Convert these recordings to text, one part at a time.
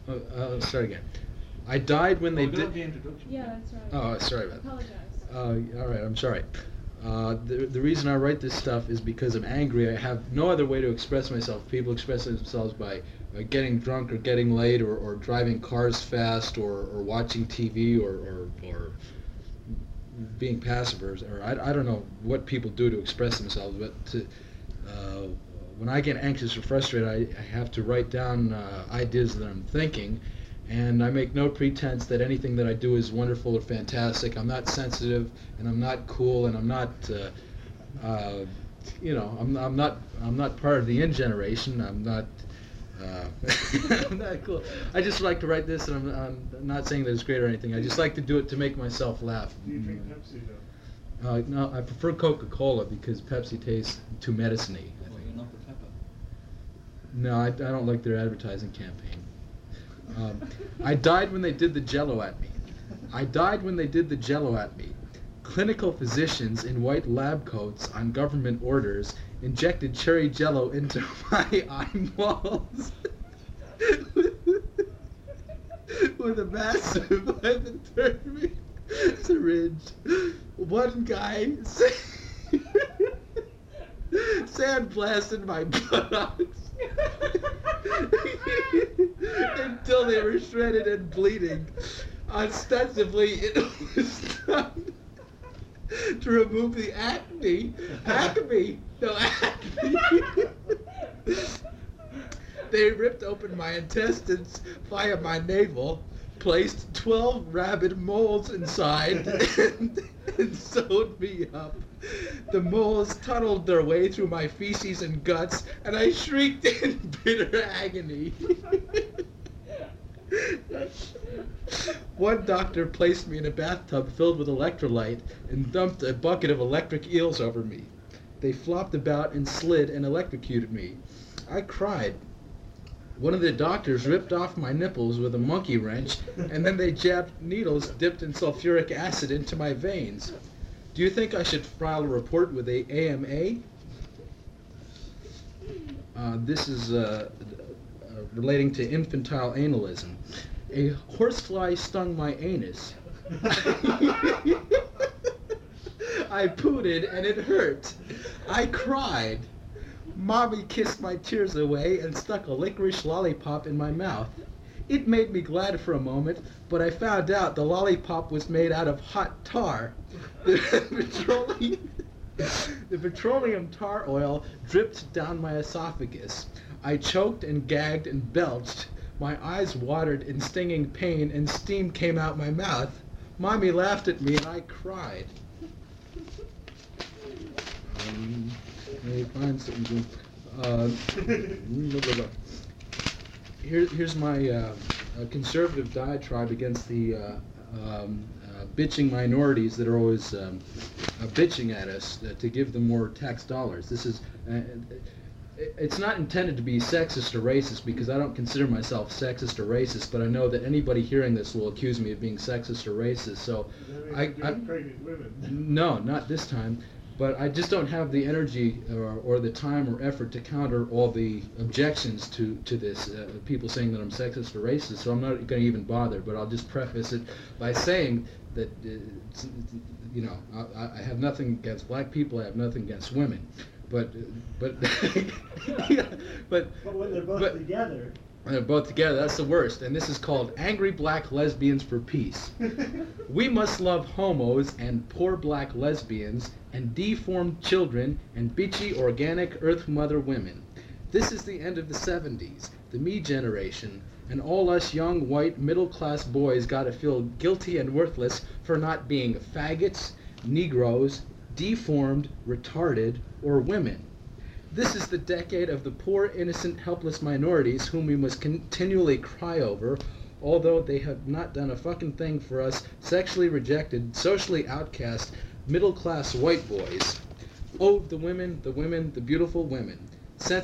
Start again. I died when they did. The introduction. Yeah, that's right. Oh, sorry about that. Apologize. All right, I'm sorry. The reason I write this stuff is because I'm angry. I have no other way to express myself. People express themselves by getting drunk or getting late or driving cars fast or watching TV or being passive or I don't know what people do to express themselves, but when I get anxious or frustrated, I have to write down ideas that I'm thinking, and I make no pretense that anything that I do is wonderful or fantastic. I'm not sensitive, and I'm not cool, and I'm not, I'm not part of the in generation. I'm not. I'm not cool. I just like to write this, and I'm not saying that it's great or anything. I just like to do it to make myself laugh. Do you drink Pepsi though? No, I prefer Coca-Cola because Pepsi tastes too medicine-y. Well, you're not for pepper. No, I don't like their advertising campaign. I died when they did the Jello at me. I died when they did the Jello at me. Clinical physicians in white lab coats on government orders injected cherry Jello into my eyeballs with a massive hypodermic syringe. One guy sandblasted my buttocks until they were shredded and bleeding. Ostensibly, it was done to remove the acne. Acme. No, acne. They ripped open my intestines via my navel, placed 12 rabid moles inside, and sewed me up. The moles tunneled their way through my feces and guts, and I shrieked in bitter agony. One doctor placed me in a bathtub filled with electrolyte and dumped a bucket of electric eels over me. They flopped about and slid and electrocuted me. I cried. One of the doctors ripped off my nipples with a monkey wrench, and then they jabbed needles dipped in sulfuric acid into my veins. Do you think I should file a report with the AMA? This is relating to infantile analism. A horsefly stung my anus. I pooted and it hurt. I cried. Mommy kissed my tears away and stuck a licorice lollipop in my mouth. It made me glad for a moment, but I found out the lollipop was made out of hot tar. The petroleum tar oil dripped down my esophagus. I choked and gagged and belched. My eyes watered in stinging pain and steam came out my mouth. Mommy laughed at me and I cried. Let me find something. Here's my conservative diatribe against the bitching minorities that are always bitching at us to give them more tax dollars. This is it's not intended to be sexist or racist because I don't consider myself sexist or racist, but I know that anybody hearing this will accuse me of being sexist or racist. So I pregnant women. no, not this time. But I just don't have the energy or the time or effort to counter all the objections to this, people saying that I'm sexist or racist, so I'm not going to even bother. But I'll just preface it by saying that, I have nothing against black people, I have nothing against women. But when they're both together. They're both together, that's the worst. And this is called Angry Black Lesbians for Peace. We must love homos and poor black lesbians and deformed children and bitchy organic earth mother women. This is the end of the 70s, the me generation, and all us young white middle class boys gotta feel guilty and worthless for not being faggots, Negroes, deformed, retarded, or women. This is the decade of the poor, innocent, helpless minorities whom we must continually cry over, although they have not done a fucking thing for us sexually rejected, socially outcast, middle-class white boys. Oh, the women, the beautiful women. Oh,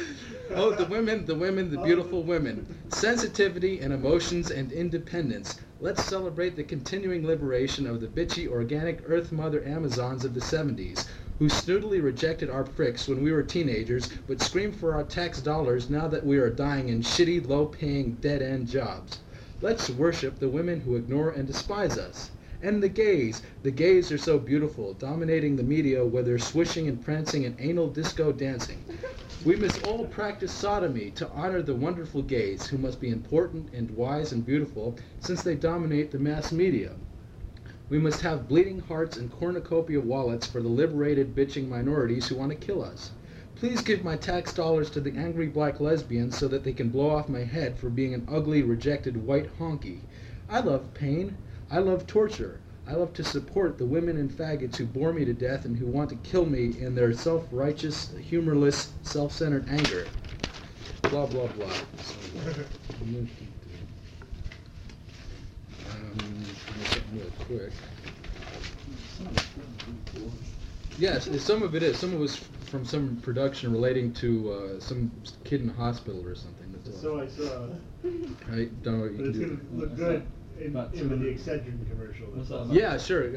the women, the beautiful women. Sensitivity and emotions and independence. Let's celebrate the continuing liberation of the bitchy organic Earth Mother Amazons of the 70s, who snootily rejected our pricks when we were teenagers, but scream for our tax dollars now that we are dying in shitty, low-paying, dead-end jobs. Let's worship the women who ignore and despise us. And the gays. The gays are so beautiful, dominating the media where they're swishing and prancing and anal disco dancing. We must all practice sodomy to honor the wonderful gays, who must be important and wise and beautiful, since they dominate the mass media. We must have bleeding hearts and cornucopia wallets for the liberated bitching minorities who want to kill us. Please give my tax dollars to the angry black lesbians so that they can blow off my head for being an ugly, rejected white honky. I love pain. I love torture. I love to support the women and faggots who bore me to death and who want to kill me in their self-righteous, humorless, self-centered anger. Blah, blah, blah. Real quick. Yes, some of it is. Some of it was from some production relating to some kid in the hospital or something. That's all. So I saw. I don't know what you But can it's do. gonna look good in the Excedrin commercial. What's that? Yeah, sure.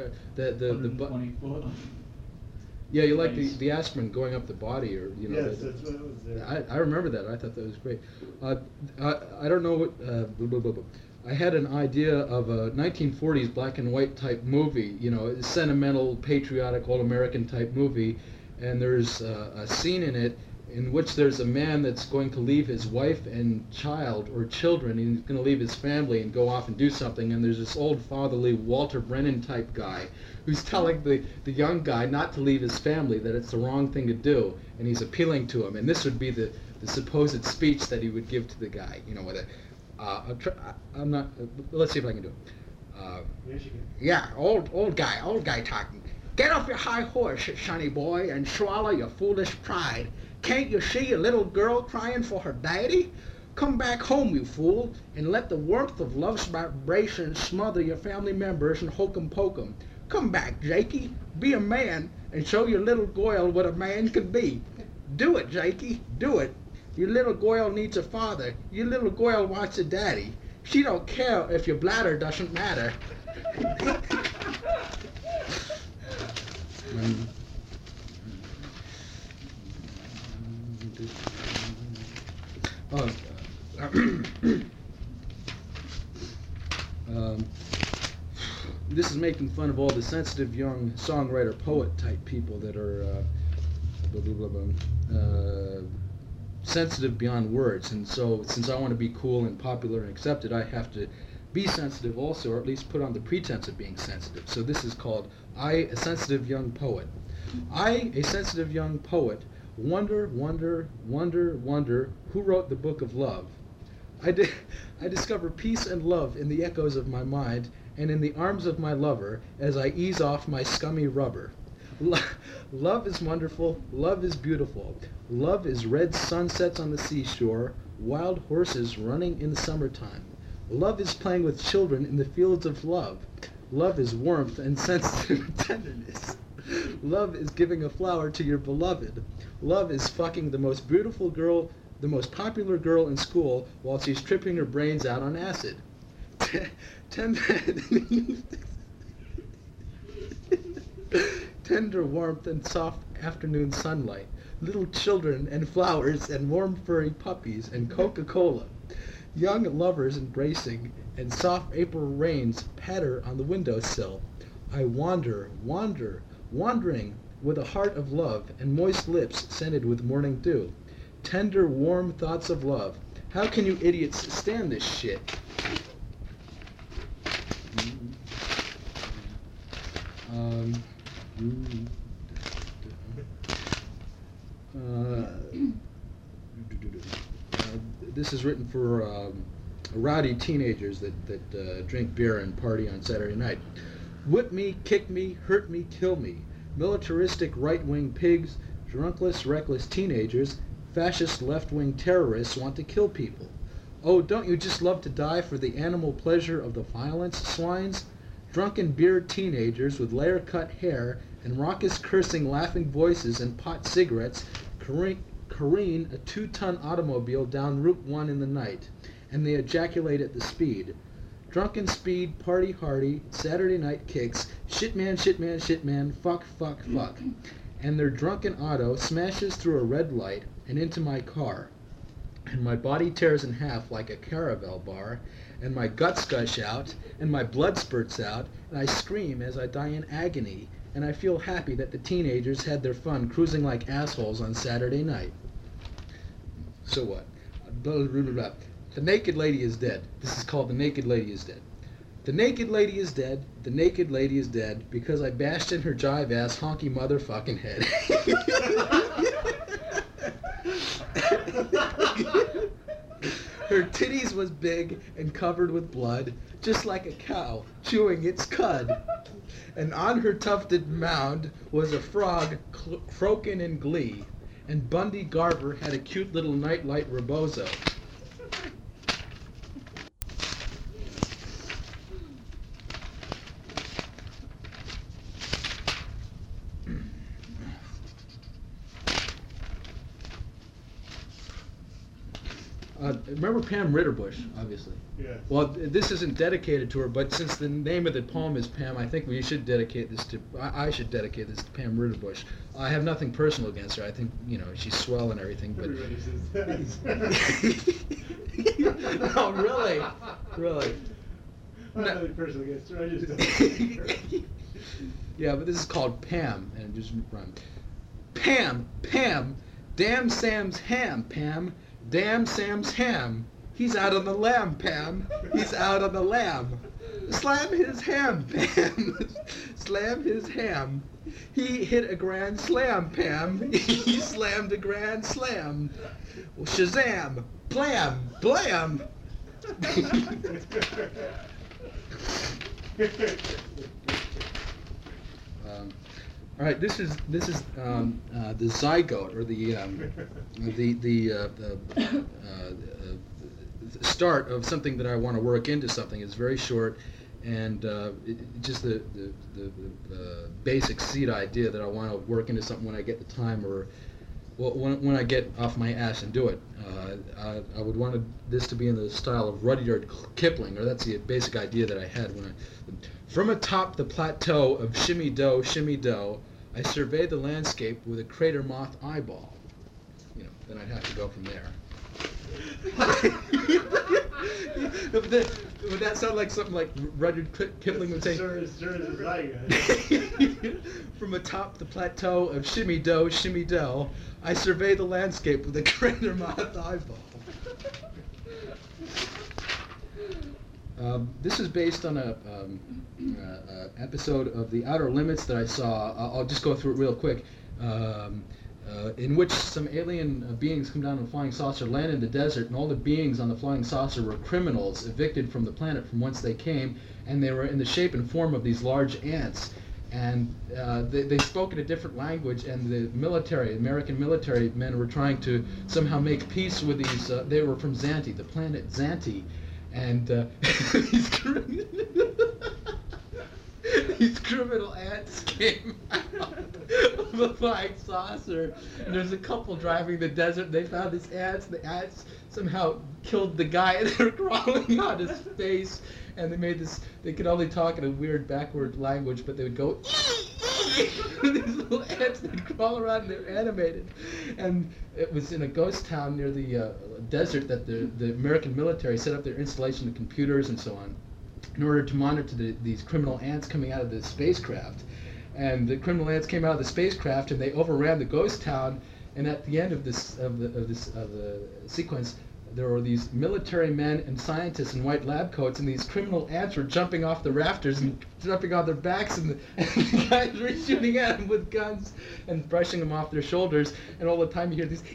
Yeah, you like Nice. the aspirin going up the body, or you know. Yes, that's what it was there. I remember that. I thought that was great. I don't know what. Blah, blah, blah, blah. I had an idea of a 1940s black and white type movie, you know, a sentimental, patriotic, all-American type movie, and there's a scene in it in which there's a man that's going to leave his wife and child or children, and he's going to leave his family and go off and do something, and there's this old fatherly Walter Brennan type guy who's telling the young guy not to leave his family, that it's the wrong thing to do, and he's appealing to him, and this would be the supposed speech that he would give to the guy, you know, with it. I'm not. Let's see if I can do it. Michigan. Yeah, old guy talking. Get off your high horse, sonny boy, and swallow your foolish pride. Can't you see a little girl crying for her daddy? Come back home, you fool, and let the warmth of love's vibration smother your family members and hokum pokum. Come back, Jakey. Be a man and show your little Goyle what a man can be. Do it, Jakey. Do it. Your little Goyle needs a father. Your little Goyle wants a daddy. She don't care if your bladder doesn't matter. This is making fun of all the sensitive young songwriter poet type people that are sensitive beyond words, and so since I want to be cool and popular and accepted, I have to be sensitive also, or at least put on the pretense of being sensitive. So this is called I, a Sensitive Young Poet. I, a sensitive young poet, wonder, wonder, wonder, wonder who wrote the book of love. I discover peace and love in the echoes of my mind and in the arms of my lover as I ease off my scummy rubber. Love is wonderful, love is beautiful. Love is red sunsets on the seashore, wild horses running in the summertime. Love is playing with children in the fields of love. Love is warmth and sensitive tenderness. Love is giving a flower to your beloved. Love is fucking the most beautiful girl, the most popular girl in school while she's tripping her brains out on acid. Tender warmth and soft afternoon sunlight, little children and flowers and warm furry puppies and Coca-Cola, young lovers embracing, and soft April rains patter on the windowsill. I wander, wander, wandering with a heart of love and moist lips scented with morning dew. Tender, warm thoughts of love. How can you idiots stand this shit? This is written for rowdy teenagers that drink beer and party on Saturday night. Whip me, kick me, hurt me, kill me. Militaristic right-wing pigs, drunkless, reckless teenagers, fascist left-wing terrorists want to kill people. Oh, don't you just love to die for the animal pleasure of the violence, swines? Drunken beard teenagers with layer-cut hair and raucous cursing laughing voices and pot cigarettes careen a 2-ton automobile down Route 1 in the night, and they ejaculate at the speed. Drunken speed, party hardy, Saturday night kicks, shit man, shit man, shit man, fuck, fuck, fuck. And their drunken auto smashes through a red light and into my car. And my body tears in half like a Caravel bar, and my guts gush out, and my blood spurts out, and I scream as I die in agony, and I feel happy that the teenagers had their fun cruising like assholes on Saturday night. So what? Blah, blah, blah, blah. The naked lady is dead. This is called The Naked Lady is Dead. The naked lady is dead. The naked lady is dead because I bashed in her jive ass honky motherfucking head. Her titties was big and covered with blood, just like a cow chewing its cud. And on her tufted mound was a frog croaking in glee. And Bundy Garber had a cute little nightlight rebozo. Remember Pam Ritterbush, obviously. Yeah. Well, this isn't dedicated to her, but since the name of the poem is Pam, I think we should dedicate this to. I should dedicate this to Pam Ritterbush. I have nothing personal against her. I think she's swell and everything, but. Everybody says that. No, really, really. I'm not really personal against her. I just don't like her. Yeah, but this is called Pam, and it just rhymes. Pam, Pam, damn Sam's ham, Pam. Damn Sam's ham. He's out on the lamb, Pam. He's out on the lamb. Slam his ham, Pam. Slam his ham. He hit a grand slam, Pam. He slammed a grand slam. Shazam! Blam! Blam! All right, this is the zygote, or the start of something that I want to work into something. It's very short, and just the basic seed idea that I want to work into something when I get the time, or when I get off my ass and do it. I would want this to be in the style of Rudyard Kipling, or that's the basic idea that I had when From atop the plateau of Shimmy Doe, I survey the landscape with a crater moth eyeball. Then I'd have to go from there. Would that sound like something like Rudyard Kipling would say? Sure as I From atop the plateau of Shimmy Doe, I survey the landscape with a crater moth eyeball. This is based on a episode of The Outer Limits that I saw. I'll just go through it real quick. In which some alien beings come down on a flying saucer, land in the desert, and all the beings on the flying saucer were criminals evicted from the planet from whence they came, and they were in the shape and form of these large ants. And they spoke in a different language, and the American military men were trying to somehow make peace with these. They were from Xanti, the planet Xanti, and these criminal ants came out of the flying saucer, and there's a couple driving the desert. They found these ants. The ants somehow killed the guy, and they were crawling on his face. And they made this. They could only talk in a weird backward language, but they would go. These little ants, they'd crawl around, and they're animated. And it was in a ghost town near the desert that the American military set up their installation of computers and so on, in order to monitor these criminal ants coming out of the spacecraft. And the criminal ants came out of the spacecraft, and they overran the ghost town. And at the end of the sequence, there were these military men and scientists in white lab coats, and these criminal ants were jumping off the rafters and jumping on their backs, and the guys were shooting at them with guns and brushing them off their shoulders. And all the time you hear these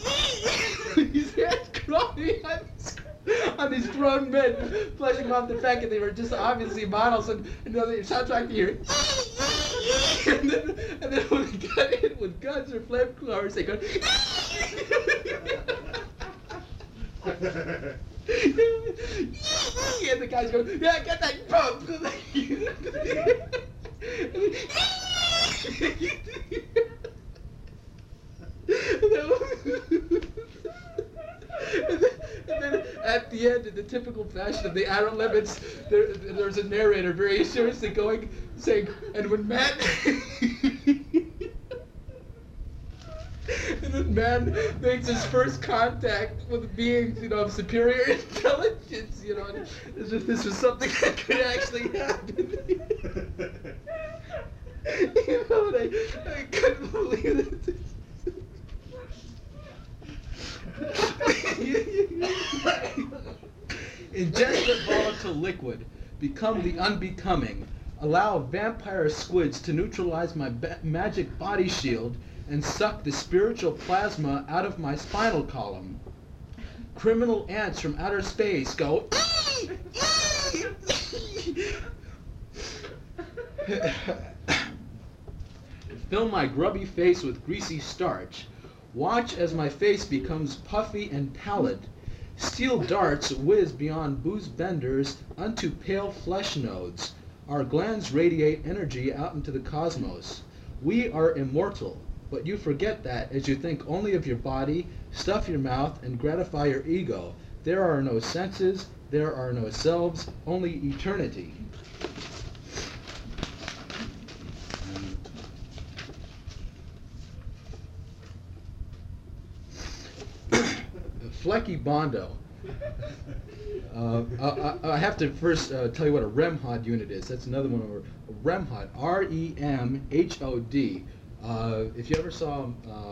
ants crawling on these grown men, flushing off the fact that they were just obviously models, and the soundtrack you hear. And then when they got hit with guns or flamethrowers, they go. And the guys go, yeah, get that pump. And then at the the end, in the typical fashion of the Outer Limits, there's a narrator very seriously saying, and when man, and when man makes his first contact with beings, of superior intelligence, as if this was something that could actually happen. And I couldn't believe it. Ingest the volatile liquid, become the unbecoming, allow vampire squids to neutralize my magic body shield, and suck the spiritual plasma out of my spinal column. Criminal ants from outer space go fill my grubby face with greasy starch. Watch as my face becomes puffy and pallid. Steel darts whiz beyond booze benders unto pale flesh nodes. Our glands radiate energy out into the cosmos. We are immortal, but you forget that as you think only of your body, stuff your mouth, and gratify your ego. There are no senses, there are no selves, only eternity. Flecky Bondo. I have to first tell you what a REMHOD unit is. That's another one. REMHOD, R-E-M-H-O-D. If you ever saw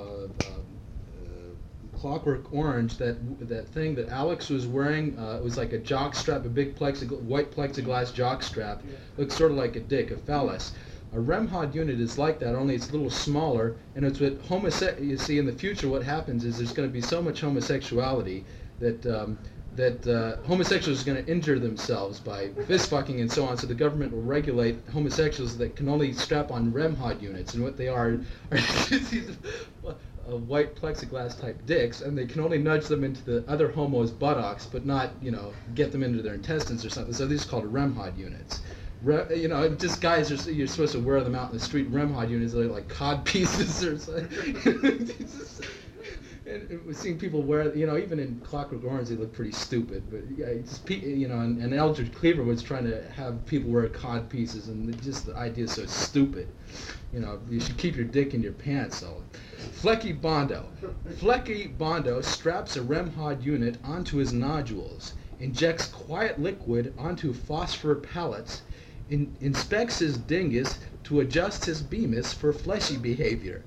Clockwork Orange, that thing that Alex was wearing, it was like a jock strap, a big white plexiglass jock strap. Looks sort of like a dick, a phallus. A REMHOD unit is like that, only it's a little smaller, and it's what you see in the future. What happens is there's going to be so much homosexuality that homosexuals are going to injure themselves by fist fucking and so on. So the government will regulate homosexuals that can only strap on REMHOD units, and what they are these white plexiglass type dicks, and they can only nudge them into the other homos' buttocks, but not get them into their intestines or something. So these are called REMHOD units. Just guys you're supposed to wear them out in the street. REMHOD units are like cod pieces or something. And we've seen people wear, even in Clockwork Orange, they look pretty stupid. But and Eldridge Cleaver was trying to have people wear cod pieces, and just the idea is so stupid. You should keep your dick in your pants. So, Flecky Bondo. Flecky Bondo straps a REMHOD unit onto his nodules, injects quiet liquid onto phosphor pellets, inspects his dingus to adjust his bemis for fleshy behavior.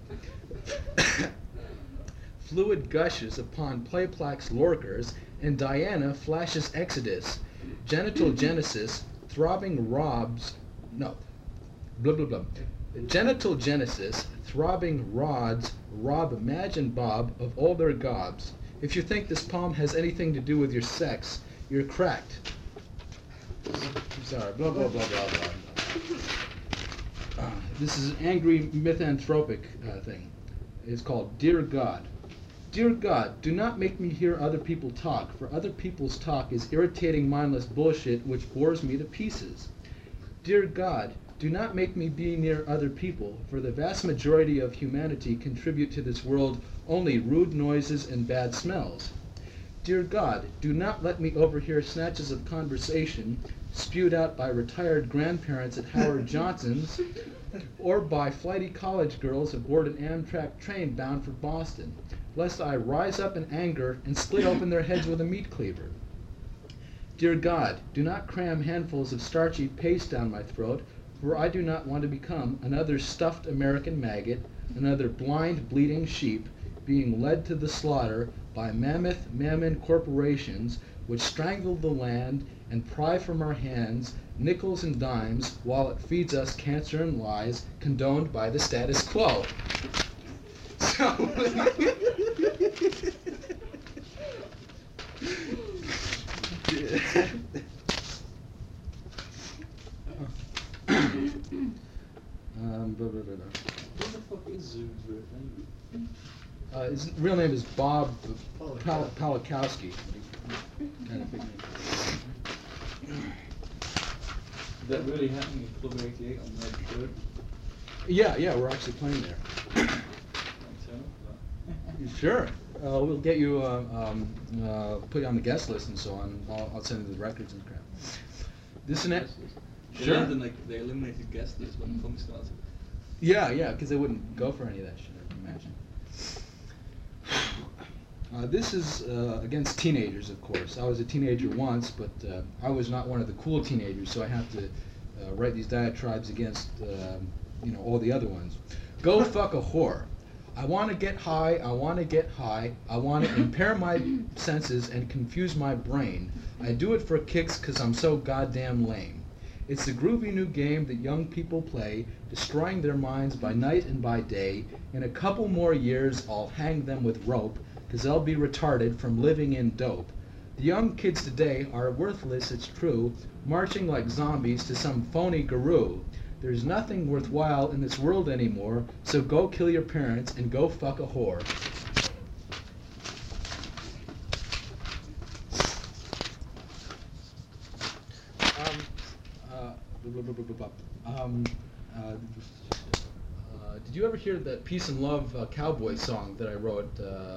Fluid gushes upon Playplax lorkers, and Diana flashes Exodus. Genital genesis, throbbing robs... No. Blah, blah, blah. Genital genesis, throbbing rods, rob Madge and Bob of all their gobs. If you think this poem has anything to do with your sex, you're cracked. I'm sorry. Blah, blah, blah, blah, blah. This is an angry misanthropic thing. It's called Dear God. Dear God, do not make me hear other people talk, for other people's talk is irritating, mindless bullshit which bores me to pieces. Dear God, do not make me be near other people, for the vast majority of humanity contribute to this world only rude noises and bad smells. Dear God, do not let me overhear snatches of conversation spewed out by retired grandparents at Howard Johnson's or by flighty college girls aboard an Amtrak train bound for Boston, lest I rise up in anger and split open their heads with a meat cleaver. Dear God, do not cram handfuls of starchy paste down my throat, for I do not want to become another stuffed American maggot, another blind, bleeding sheep, being led to the slaughter by mammoth mammon corporations which strangle the land and pry from our hands nickels and dimes while it feeds us cancer and lies condoned by the status quo. So, What the fuck is Zoog's real name? his real name is Bob Palakowski. Kind of big name. Is that really happening at Club 88 on May 3rd? Yeah, we're actually playing there. Sure. we'll get you, put you on the guest list and so on. I'll send you the records and crap. This and that. In Sure. London, like, they eliminated guest lists when the film started. Yeah, because they wouldn't go for any of that shit, I imagine. This is against teenagers, of course. I was a teenager once, but I was not one of the cool teenagers, so I have to write these diatribes against, all the other ones. Go fuck a whore. I want to get high, I want to get high, I want to impair my senses and confuse my brain. I do it for kicks because I'm so goddamn lame. It's a groovy new game that young people play, destroying their minds by night and by day. In a couple more years, I'll hang them with rope, because they'll be retarded from living in dope. The young kids today are worthless, it's true, marching like zombies to some phony guru. There's nothing worthwhile in this world anymore, so go kill your parents and go fuck a whore. Did you ever hear that Peace and Love cowboy song that I wrote?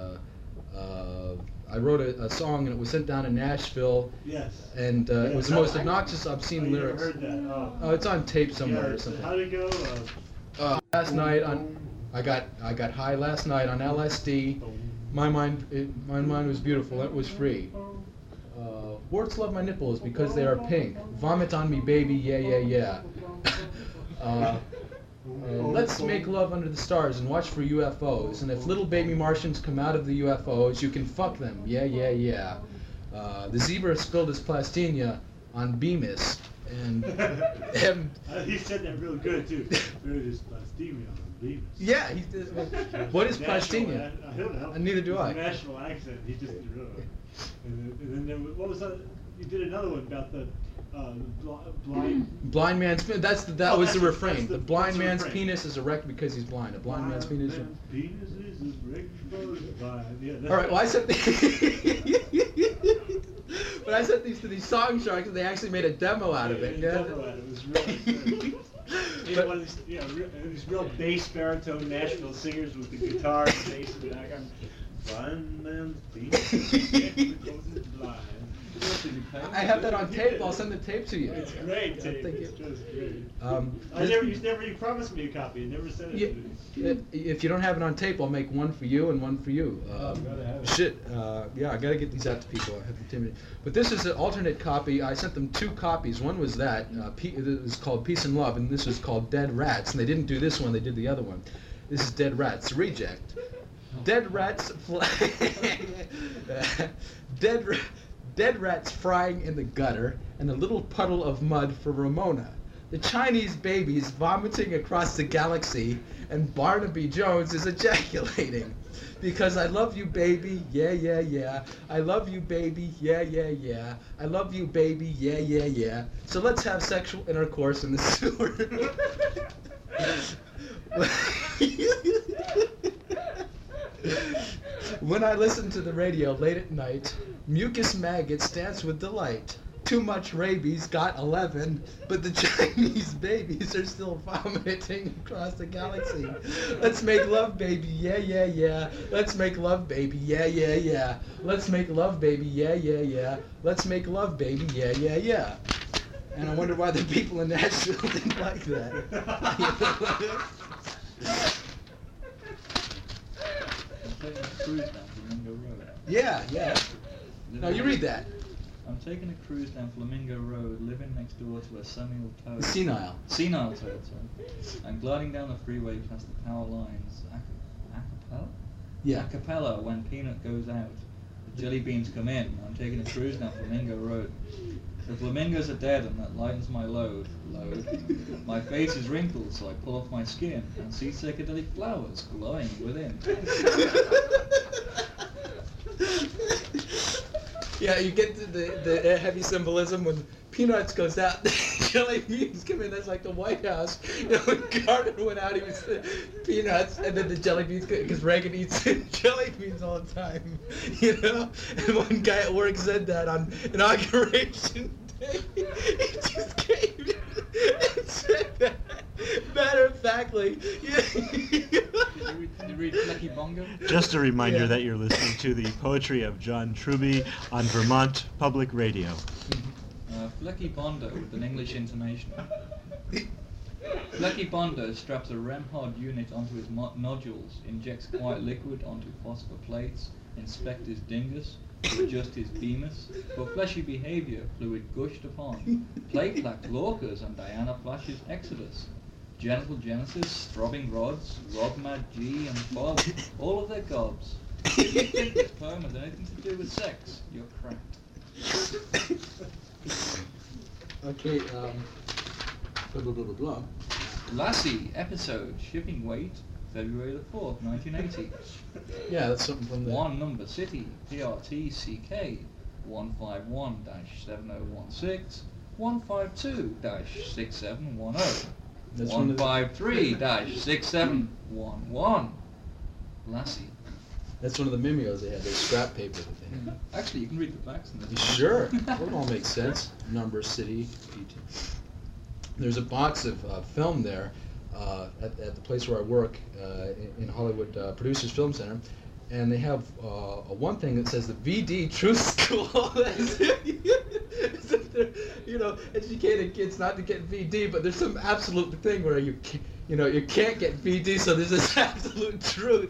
I wrote a song and it was sent down in Nashville. Yes. And it was the most obnoxious, obscene lyrics. Heard that. Oh, it's on tape somewhere Yeah, or something. how'd it go? Last night I got high last night on LSD. My mind was beautiful. It was free. Warts love my nipples because they are pink. Vomit on me, baby, yeah, yeah, yeah. Let's make love under the stars and watch for UFOs. And if little baby Martians come out of the UFOs, you can fuck them, yeah, yeah, yeah. The zebra spilled his plastina on Bemis. And He said that real good too. There is plastemia on Bemis. yeah, what is plastina? I don't know. Neither do It's I. a national accent. He just and then there was, what was that? You did another one about the blind. Blind man's that Oh, was the that's refrain. the- The blind that's the man's refrain. penis is erect because he's blind. A blind man's penis. Penis is erect because he's blind. Yeah, All right. Well, I said. But I sent these to these song sharks, and they actually made a demo out of it. Yeah. Demo out of it. It was really good. But- One of these real bass baritone Nashville singers with the guitar and bass in the background. Blind man's penis is erect because he's blind. I have that on tape. I'll send the tape to you. It's great, Yeah, Dave. thank you. It's just great. You promised me a copy. You never sent it to me. If you don't have it on tape, I'll make one for you and one for you. Gotta have it. Shit. Yeah, I gotta get these out to people. I have to timid. But this is an alternate copy. I sent them two copies. One was that. It was called Peace and Love, and this was called Dead Rats. And they didn't do this one. They did the other one. This is Dead Rats. Reject. Dead rats. Dead rats frying in the gutter, and a little puddle of mud for Ramona. The Chinese babies vomiting across the galaxy, and Barnaby Jones is ejaculating. Because I love you, baby, yeah, yeah, yeah. I love you, baby, yeah, yeah, yeah. I love you, baby, yeah, yeah, yeah. So let's have sexual intercourse in the sewer. When I listen to the radio late at night, mucus maggots dance with delight. Too much rabies got 11, but the Chinese babies are still vomiting across the galaxy. Let's make love, baby, yeah, yeah, yeah. Let's make love, baby, yeah, yeah, yeah. Let's make love, baby, yeah, yeah, yeah. Let's make love, baby, yeah, yeah, yeah. And I wonder why the people in Nashville didn't like that. I'm taking a cruise down Flamingo Road. Yeah, yeah. No, you read that. I'm taking a cruise down Flamingo Road, living next door to a senile toad. Senile. Senile toad, sorry. I'm gliding down the freeway past the power lines. Acapella? Yeah. Acapella when Peanut goes out. The jelly beans come in. I'm taking a cruise down Flamingo Road. The flamingos are dead and that lightens my load. My face is wrinkled, so I pull off my skin and see psychedelic flowers glowing within. Yeah, you get to the heavy symbolism when Peanuts goes out, the jelly beans come in. That's like the White House. You know, when Carter went out, he was Peanuts, and then the jelly beans, because Reagan eats jelly beans all the time. You know, and one guy at work said that on Inauguration Day. He just came in and said that. Matter of exactly. Did you read Flecky Bongo? Just a reminder Yeah. that you're listening to the poetry of John Truby on Vermont Public Radio. Flecky Bondo with an English intonation. Flecky Bondo straps a REM-hard unit onto his nodules, injects quiet liquid onto phosphor plates, inspects his dingus, to adjust his bemis. For fleshy behaviour, fluid gushed upon. Plate lacked Lorca's and Diana Flash's Exodus. Genital Genesis, throbbing rods, Rod Mad G and Bob, all of their gobs. If you think this poem has anything to do with sex, you're cracked. Okay, blah, blah, blah, blah, blah. Lassie, episode, shipping weight, February the 4th, 1980. Yeah, that's something from there. One number city, PRTCK, 151-7016, 152-6710, That's one of the- 153-6711. Lassie. That's one of the mimeos they had, their scrap paper that they had. Actually, you can read the facts in this. Sure, that all makes sense. Number, city, PT. There's a box of film there at the place where I work in Hollywood Producers Film Center, and they have one thing that says the VD Truth School. You know, educating kids not to get VD, but there's some absolute thing where you can't get VD, so there's this absolute truth.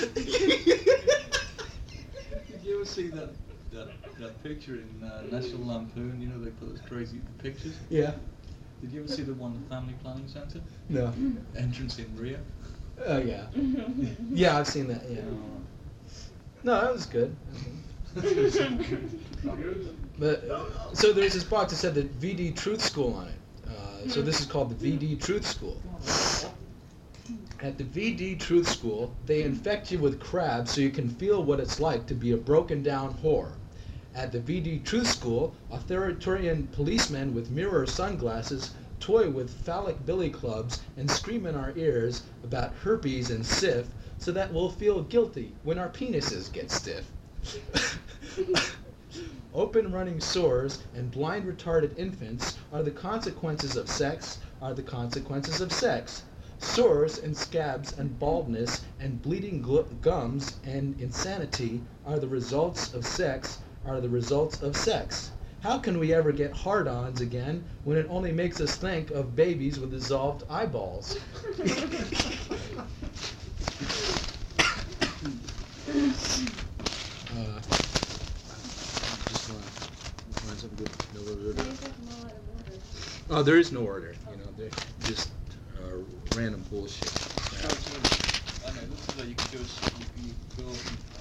Did you ever see that picture in National Lampoon? You know, they put those crazy pictures. Yeah. Did you ever see the one at the Family Planning Center? No. Entrance in Rio. Oh yeah. Yeah, I've seen that. Yeah. No, that was good. But so there's this box that said the VD Truth School on it. So this is called the VD Truth School. At the VD Truth School, they infect you with crabs so you can feel what it's like to be a broken down whore. At the VD Truth School, authoritarian policemen with mirror sunglasses toy with phallic billy clubs and scream in our ears about herpes and syph so that we'll feel guilty when our penises get stiff. Open running sores and blind retarded infants are the consequences of sex, Sores and scabs and baldness and bleeding gums and insanity are the results of sex, How can we ever get hard-ons again when it only makes us think of babies with dissolved eyeballs? Oh, there is no order. They're just random bullshit. I know, this is what you can do is you go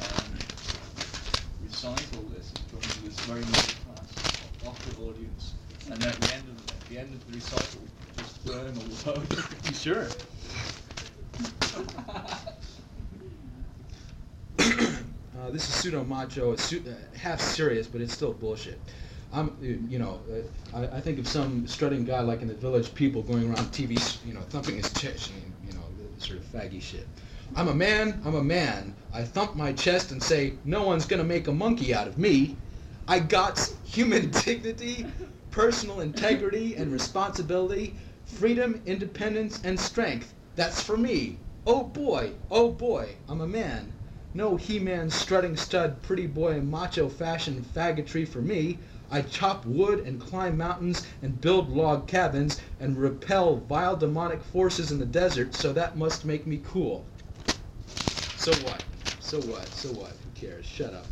recite all this to this very middle class opera audience, and then at the end of the recital, just burn all the poetry. Sure. This is pseudo macho. It's half serious, but it's still bullshit. I think of some strutting guy like in the Village People going around TV, thumping his chest, sort of faggy shit. I'm a man. I thump my chest and say, no one's gonna make a monkey out of me. I got human dignity, personal integrity and responsibility, freedom, independence, and strength. That's for me. Oh boy, I'm a man. No He-Man, strutting stud, pretty boy, macho fashion faggotry for me. I chop wood and climb mountains and build log cabins and repel vile demonic forces in the desert, so that must make me cool. So what? Who cares? Shut up.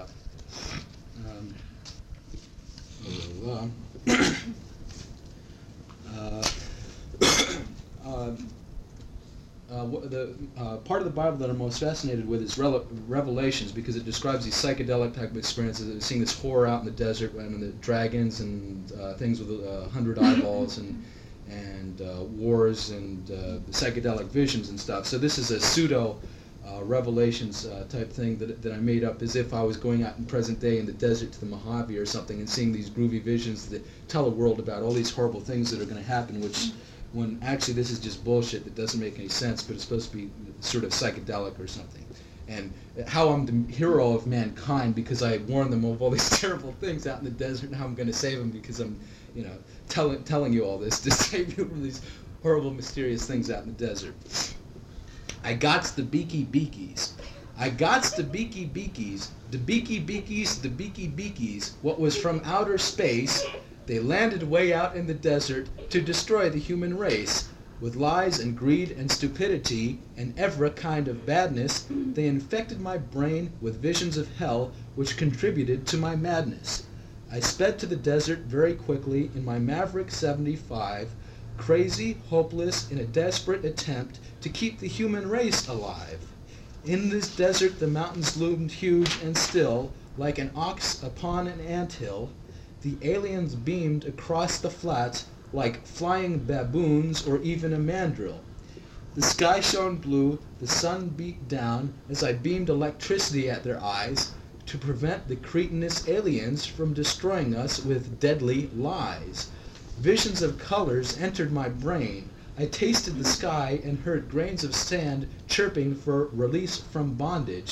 The part of the Bible that I'm most fascinated with is Revelations, because it describes these psychedelic type of experiences. Seeing this horror out in the desert, and the dragons and things with 100 eyeballs and wars and psychedelic visions and stuff. So this is a pseudo Revelations type thing that I made up as if I was going out in present day in the desert to the Mojave or something and seeing these groovy visions that tell the world about all these horrible things that are going to happen, which when actually this is just bullshit that doesn't make any sense, but it's supposed to be sort of psychedelic or something. And how I'm the hero of mankind because I warned them of all these terrible things out in the desert, and how I'm going to save them because I'm, telling you all this to save you from these horrible, mysterious things out in the desert. I gots the beaky beakies. I gots the beaky beakies. The beaky beakies, the beaky beakies, what was from outer space. They landed way out in the desert to destroy the human race. With lies and greed and stupidity and every kind of badness, they infected my brain with visions of hell, which contributed to my madness. I sped to the desert very quickly in my Maverick 75, crazy, hopeless, in a desperate attempt to keep the human race alive. In this desert the mountains loomed huge and still, like an ox upon an anthill. The aliens beamed across the flats like flying baboons or even a mandrill. The sky shone blue, the sun beat down as I beamed electricity at their eyes to prevent the cretinous aliens from destroying us with deadly lies. Visions of colors entered my brain. I tasted the sky and heard grains of sand chirping for release from bondage.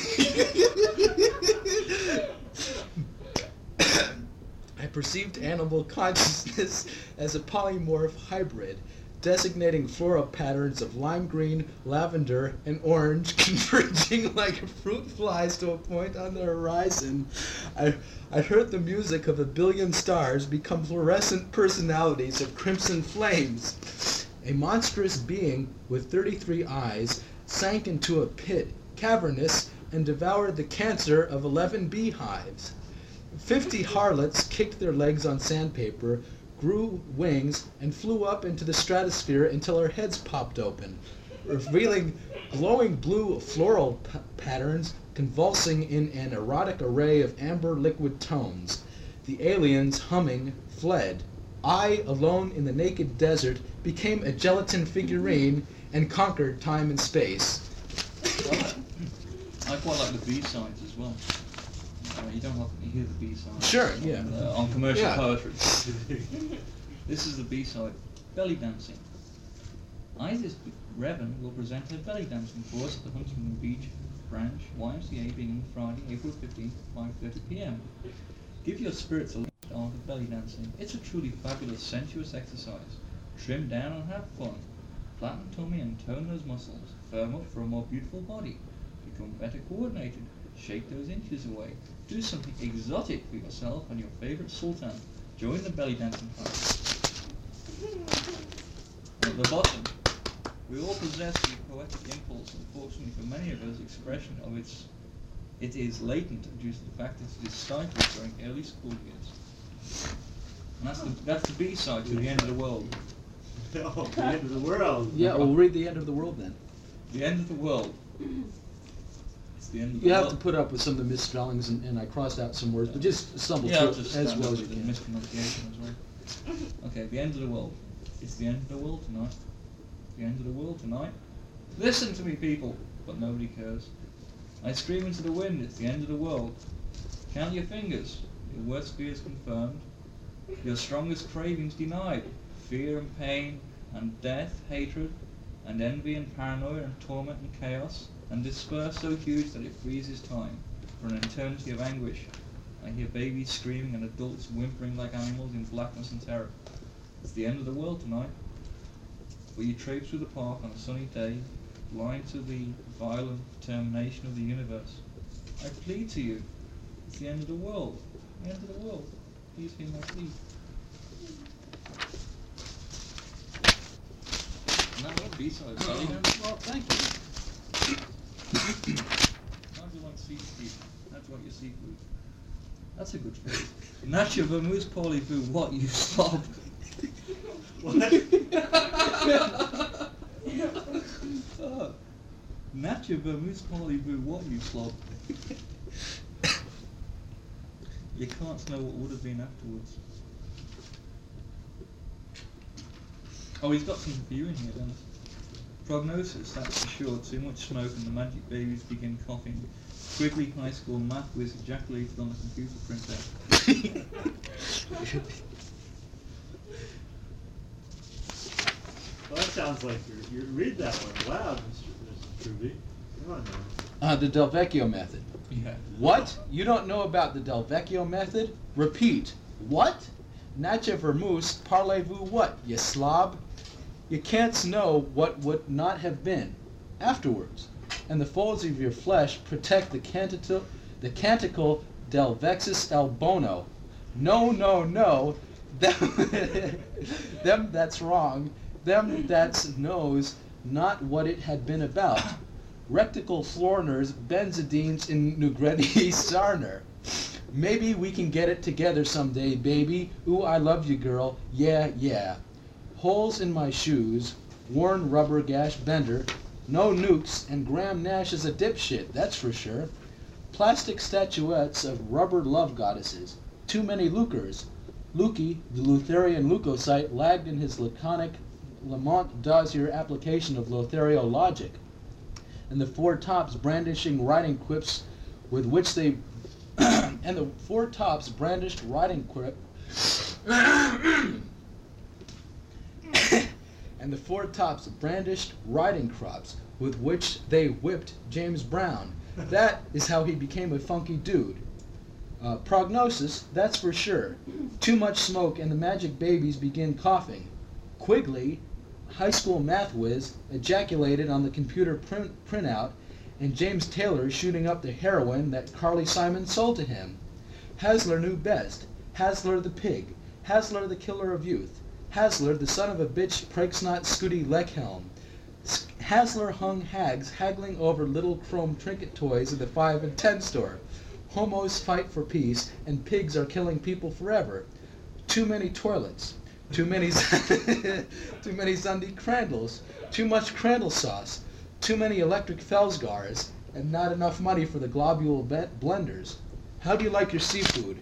I perceived animal consciousness as a polymorph hybrid, designating floral patterns of lime green, lavender, and orange converging like fruit flies to a point on the horizon. I heard the music of a billion stars become fluorescent personalities of crimson flames. A monstrous being with 33 eyes sank into a pit, cavernous, and devoured the cancer of 11 beehives. 50 harlots kicked their legs on sandpaper, grew wings, and flew up into the stratosphere until their heads popped open, revealing glowing blue floral patterns convulsing in an erotic array of amber liquid tones. The aliens, humming, fled. I, alone in the naked desert, became a gelatin figurine and conquered time and space. I quite like the B-sides as well. You don't often hear the B-sides. Sure, yeah. On commercial Yeah. poetry. This is the B-side, belly dancing. Isis Revan will present her belly dancing for us at the Huntsman Beach branch, YMCA, beginning Friday, April 15th, 5:30 p.m. Give your spirits a lift art of belly dancing. It's a truly fabulous, sensuous exercise. Trim down and have fun. Flatten tummy and tone those muscles. Firm up for a more beautiful body. Become better coordinated. Shake those inches away. Do something exotic for yourself and your favorite sultan. Join the belly dancing party. At the bottom, we all possess the poetic impulse. Unfortunately for many of us, expression of it is latent due to the fact that it is stifled during early school years. And that's the B-side to The End of the World. Oh, the end of the world. Yeah, we'll read The End of the World then. The End of the World. It's the end of the You world. have to put up with some of the misspellings, and I crossed out some words, but just stumble Yeah, I'll through just it as stand well up as you with the can. mispronunciation as well. Okay, the end of the world. It's the end of the world tonight. The end of the world tonight. Listen to me, people, but nobody cares. I scream into the wind, it's the end of the world. Count your fingers, your worst fears confirmed, your strongest cravings denied. Fear and pain, and death, hatred, and envy and paranoia and torment and chaos, and despair so huge that it freezes time for an eternity of anguish. I hear babies screaming and adults whimpering like animals in blackness and terror. It's the end of the world tonight. But you traipse through the park on a sunny day, blind to the violent termination of the universe. I plead to you. It's the end of the world. The end of the world. Please hear my plea. And that was B-side. Well, thank you. How do you like seafood? How do you like your seafood? That's a good phrase. Nacho vermouth parlez-vous, what you slob. What? Nacho vermouth parlez-vous, what you slob. You can't know what would have been afterwards. Oh, he's got something for you in here, Dennis. Prognosis, that's for sure. Too much smoke and the magic babies begin coughing. Quigley High School math whiz ejaculated on the computer printer. Well, that sounds like you read that one loud, Mr. Truby. Come on now. The Del Vecchio method. Yeah. What? You don't know about the Del Vecchio method? Repeat. What? Nacho vermouth parlez-vous what, you slob? You can't know what would not have been afterwards, and the folds of your flesh protect the canticle del vexus el bono. No, no, no, them that's wrong, them that's knows not what it had been about. Rectical floriners, benzodines in nugredi sarner. Maybe we can get it together someday, baby. Ooh, I love you, girl. Yeah, yeah. Holes in my shoes, worn rubber gash bender, no nukes, and Graham Nash is a dipshit, that's for sure. Plastic statuettes of rubber love goddesses. Too many lucres. Lukey, the Lutherian leukocyte, lagged in his laconic Lamont Dozier application of Lothario logic, and the four tops brandishing writing quips with which they and the four tops brandished writing quip and the four tops brandished riding crops with which they whipped James Brown. That is how he became a funky dude. Prognosis, that's for sure. Too much smoke and the magic babies begin coughing. Quigley, high school math whiz, ejaculated on the computer printout, and James Taylor shooting up the heroin that Carly Simon sold to him. Hasler knew best. Hasler the pig. Hasler the killer of youth. Hasler the son of a bitch Preiksnot Scooty Leckhelm. Hasler hung hags haggling over little chrome trinket toys in the 5 and 10 store. Homos fight for peace, and pigs are killing people forever. Too many toilets. Too many Sunday crandles. Too much crandle sauce. Too many electric Felsgars, and not enough money for the globule blenders. How do you like your seafood?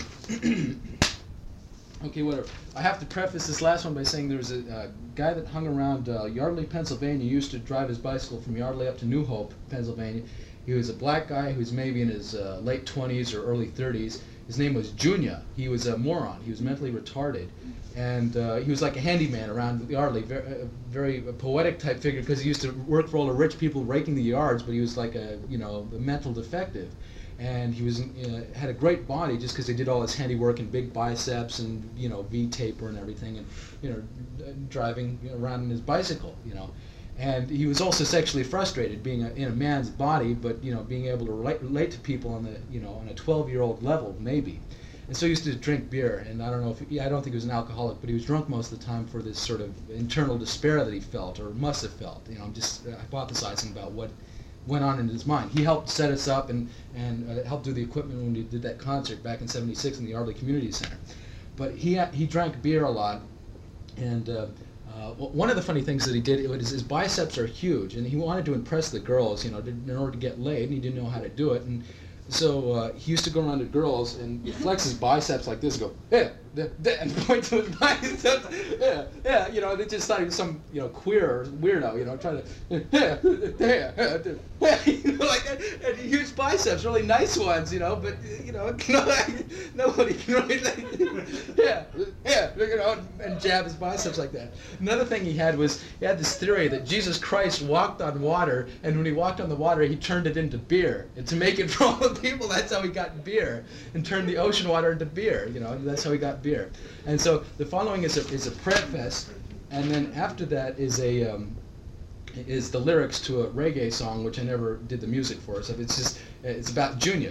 Okay, whatever. I have to preface this last one by saying there was a guy that hung around Yardley, Pennsylvania, used to drive his bicycle from Yardley up to New Hope, Pennsylvania. He was a black guy who was maybe in his late 20s or early 30s. His name was Junior. He was a moron. He was mentally retarded. And he was like a handyman around Yardley, very poetic type figure, because he used to work for all the rich people raking the yards, but he was like a mental defective. And he was had a great body just because he did all his handiwork and big biceps and V-taper and everything, and driving around in his bicycle, And he was also sexually frustrated, being in a man's body, but being able to relate to people on the on a 12-year-old level maybe. And so he used to drink beer, and I don't think he was an alcoholic, but he was drunk most of the time for this sort of internal despair that he felt, or must have felt. I'm just hypothesizing about what went on in his mind. He helped set us up and helped do the equipment when we did that concert back in '76 in the Yardley Community Center. But he drank beer a lot, and one of the funny things that he did was his biceps are huge, and he wanted to impress the girls, in order to get laid, and he didn't know how to do it. And so he used to go around to girls and flex his biceps like this, and go, and point to his biceps, they just thought he was some, queer weirdo, trying to, like that, and huge biceps, really nice ones, but, nobody can really, and jab his biceps like that. Another thing he had was, he had this theory that Jesus Christ walked on water, and when he walked on the water, he turned it into beer, and to make it for all the people, that's how he got beer, and turned the ocean water into beer, that's how he got beer. And so the following is a preface, and then after that is the lyrics to a reggae song, which I never did the music for. So it's about Junior.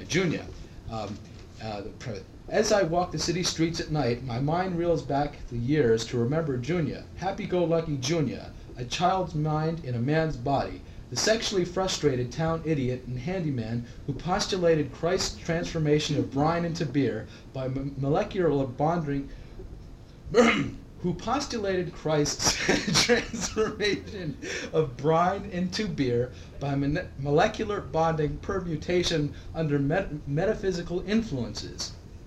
As I walk the city streets at night, my mind reels back the years to remember Junior, happy-go-lucky Junior, a child's mind in a man's body, the sexually frustrated town idiot and handyman who postulated Christ's transformation of brine into beer by molecular bonding, who postulated Christ's transformation of brine into beer by molecular bonding permutation under metaphysical influences.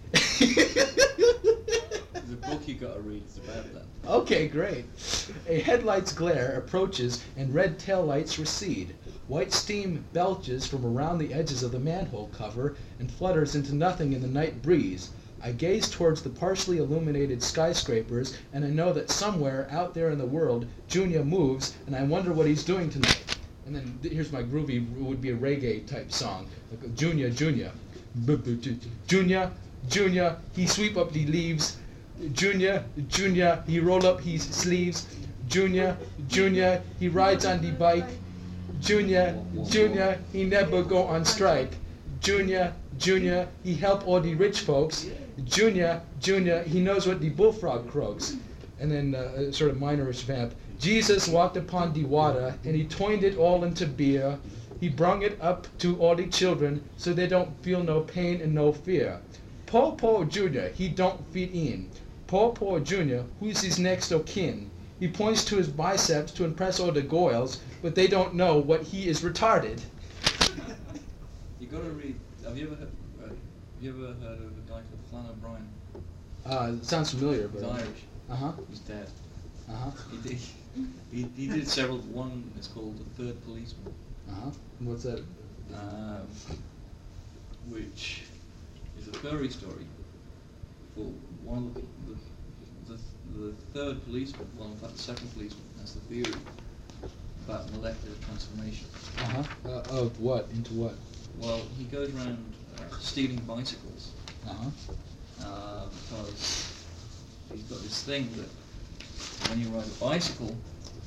There's a book you gotta read, it's about that. Okay, great. A headlight's glare approaches and red taillights recede. White steam belches from around the edges of the manhole cover and flutters into nothing in the night breeze. I gaze towards the partially illuminated skyscrapers, and I know that somewhere out there in the world, Junior moves, and I wonder what he's doing tonight. And then here's my groovy, would be a reggae type song. Like Junior. Junior, he sweep up the leaves. Junior, he roll up his sleeves. Junior, Junior, he rides on the bike. Junior, Junior, he never go on strike. Junior, Junior, he help all the rich folks. Junior, Junior, he knows what the bullfrog croaks. And then sort of minorish vamp. Jesus walked upon the water, and he turned it all into beer. He brung it up to all the children, so they don't feel no pain and no fear. Paul Junior, he don't fit in. Paul Junior, who's his next of kin? He points to his biceps to impress all the goyles, but they don't know what he is retarded. You gotta read. Have you ever heard of a guy called Flann O'Brien? It sounds familiar, but He's Irish. Uh-huh. He's dead. Uh-huh. He did several. One is called The Third Policeman. Uh-huh. What's that? Which is a furry story for one of the third policeman, well in fact the second policeman, has the theory about molecular transformation. Uh-huh. Of what? Into what? Well, he goes around stealing bicycles Uh-huh. because he's got this thing that when you ride a bicycle,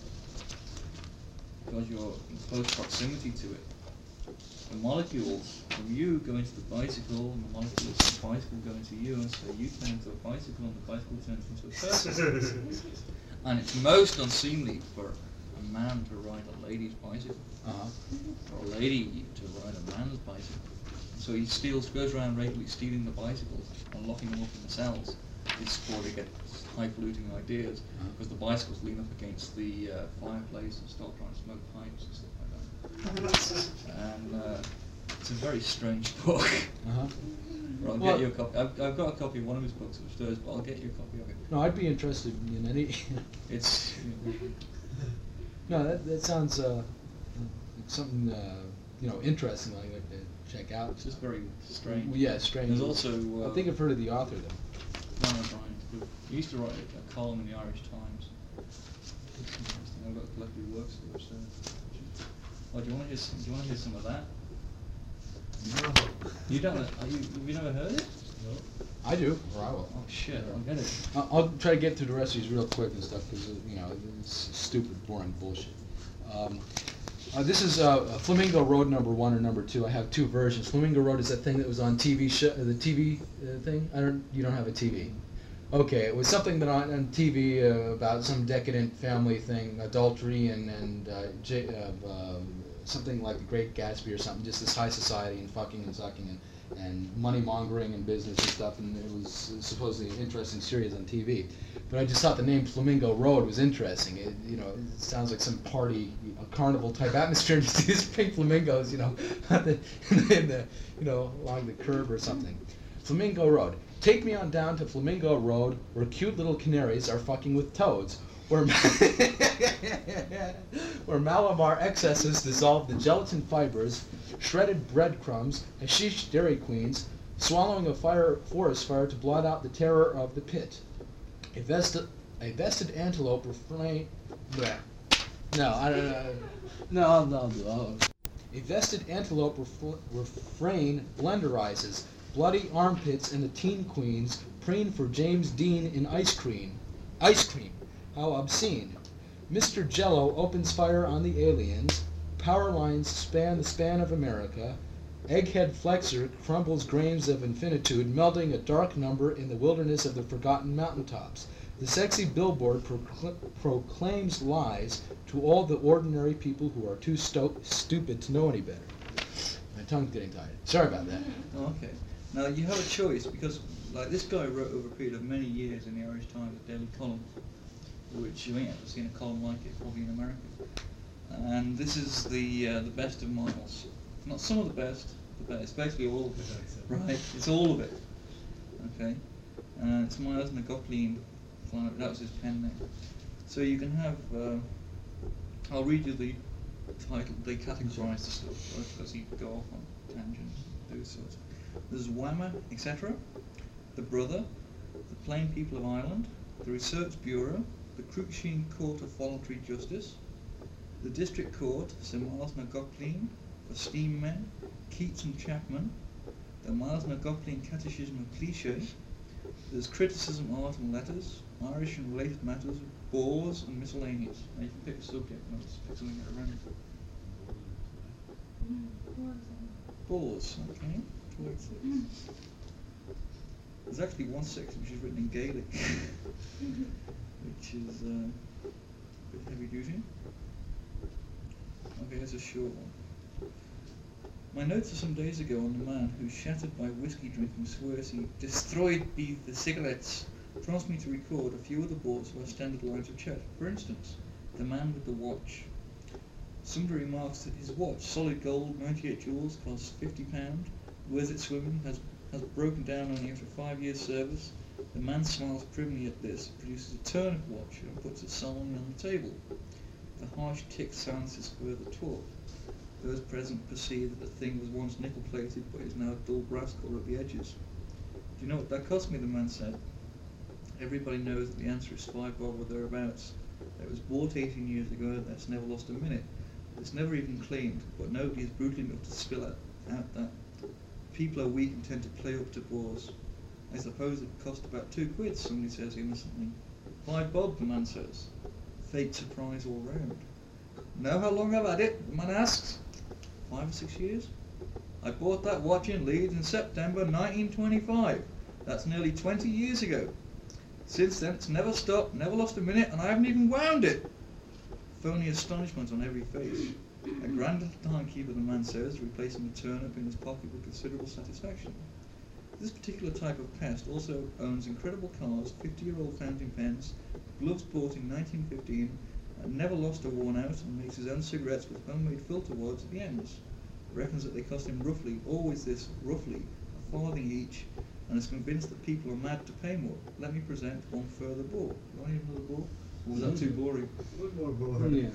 because you're in close proximity to it, the molecules from you go into the bicycle, and the molecules from the bicycle go into you, and so you turn into a bicycle, and the bicycle turns into a person. And it's most unseemly for a man to ride a lady's bicycle, or a lady to ride a man's bicycle. So he goes around regularly stealing the bicycles and locking them up in the cells. It's before they get highfalutin ideas, because the bicycles lean up against the fireplace and start trying to smoke pipes and stuff like that. And it's a very strange book. Uh-huh. I'll get you a copy. I've got a copy of one of his books upstairs, but I'll get you a copy of it. No, I'd be interested in any. It's No, that sounds like something interesting. I'd like to check out. it's just very strange. Yeah, strange. There's also I think I've heard of the author though. Flann O'Brien. He used to write a column in the Irish Times. It's interesting. I've got a collected works of it upstairs. Oh, do you want to hear some of that? No. You don't. Have you never heard it? No. I do, or I will. Oh shit! I'll get it. I'll try to get through the rest of these real quick and stuff because it's stupid, boring bullshit. This is Flamingo Road number 1 or number 2. I have 2 versions. Flamingo Road is that thing that was on TV show, the TV thing. You don't have a TV. Okay, it was something that on TV about some decadent family thing, adultery and something like The Great Gatsby or something. Just this high society and fucking and sucking and money mongering and business and stuff. And it was supposedly an interesting series on TV. But I just thought the name Flamingo Road was interesting. It sounds like some party, carnival type atmosphere. You see these pink flamingos, in the along the curb or something. Flamingo Road. Take me on down to Flamingo Road, where cute little canaries are fucking with toads, where Malamar excesses dissolve the gelatin fibers, shredded breadcrumbs, hashish Dairy Queens, swallowing a forest fire to blot out the terror of the pit. A vested antelope refrain. No, I don't know. No. A vested antelope refrain blenderizes. Bloody armpits and the teen queens preen for James Dean in ice cream. Ice cream. How obscene. Mr. Jello opens fire on the aliens. Power lines span the span of America. Egghead Flexor crumbles grains of infinitude, melding a dark number in the wilderness of the forgotten mountaintops. The sexy billboard proclaims lies to all the ordinary people who are too stupid to know any better. My tongue's getting tired. Sorry about that. Oh, okay. Now you have a choice because, like, this guy wrote over a period of many years in the Irish Times, a daily column, which you ain't ever seen a column like it probably in America. And this is the best of Miles. Not some of the best. It's basically all of it. Right? It's all of it. Okay. It's Miles McLaughlin. That was his pen name. So you can have. I'll read you the title. They categorise the stuff as you go off on tangents. Do sorts. There's Whammer, etc. The Brother, the Plain People of Ireland, the Research Bureau, the Cruikshank Court of Voluntary Justice, the District Court, Sir Miles McLaughlin, the Steam Men, Keats and Chapman, the Miles McLaughlin Catechism of Cliché, There's criticism, art and letters, Irish and related matters, bores and miscellaneous. Now you can pick a subject, and let's pick something at random. Bores, okay. Towards it. There's actually one section which is written in Gaelic, which is a bit heavy duty. Okay, here's a short one. My notes of some days ago on the man who, shattered by whiskey drinking, swears he destroyed the cigarettes, prompts me to record a few of the bores of our standard lines of chat. For instance, the man with the watch. Somebody remarks that his watch, solid gold, 98 jewels, costs £50, wears it swimming, has broken down only after 5 years' service. The man smiles primly at this, produces a turnip watch, and puts it solemnly on the table. The harsh tick silences further talk. Those present perceive that the thing was once nickel-plated, but is now dull brass colour at the edges. Do you know what that cost me? The man said. Everybody knows that the answer is £5 or thereabouts. It was bought 18 years ago, and that's never lost a minute. It's never even cleaned, but nobody is brutal enough to spill out that. People are weak and tend to play up to bores. I suppose it cost about £2, somebody says innocently. £5, the man says. Fake surprise all round. Know how long I've had it? The man asks. 5 or 6 years? I bought that watch in Leeds in September 1925. That's nearly 20 years ago. Since then it's never stopped, never lost a minute, and I haven't even wound it. Phony astonishment on every face. A grand little timekeeper, the man says, replacing a turnip in his pocket with considerable satisfaction. This particular type of pest also owns incredible cars, 50-year-old fountain pens, gloves bought in 1915, and never lost or worn out, and makes his own cigarettes with homemade filter wads at the ends. Reckons that they cost him roughly, always this, roughly, a farthing each, and is convinced that people are mad to pay more. Let me present one further bore. You want another bore? Or was that too boring? One more boring. Yeah.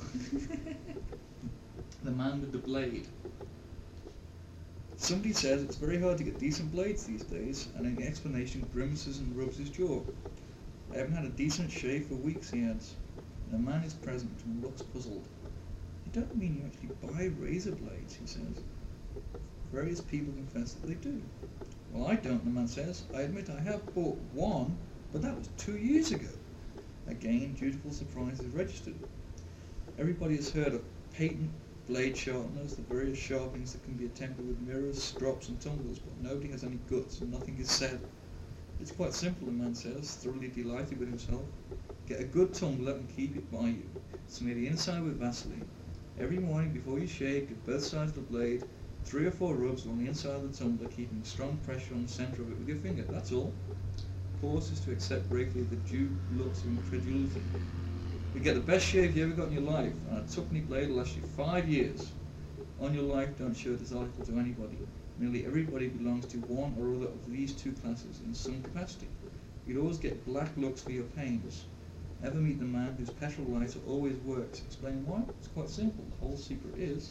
The man with the blade. Somebody says it's very hard to get decent blades these days, and in the explanation grimaces and rubs his jaw. I haven't had a decent shave for weeks, he adds. The man is present and looks puzzled. You don't mean you actually buy razor blades, he says. Various people confess that they do. Well, I don't, the man says. I admit I have bought one, but that was 2 years ago. Again, dutiful surprise is registered. Everybody has heard of patent blade sharpeners, the various sharpenings that can be attempted with mirrors, strops and tumblers, but nobody has any guts and nothing is said. It's quite simple, the man says, thoroughly delighted with himself. Get a good tumbler and keep it by you. Smear the inside with Vaseline. Every morning before you shave, give both sides of the blade 3 or 4 rubs on the inside of the tumbler, keeping strong pressure on the centre of it with your finger. That's all. Pauses to accept gratefully the due looks of incredulity. You get the best shave you ever got in your life, and a tuckney blade will last you 5 years. On your life, don't show this article to anybody. Nearly everybody belongs to one or other of these 2 classes in some capacity. You'd always get black looks for your pains. Ever meet the man whose petrol lighter always works? Explain why? It's quite simple. The whole secret is...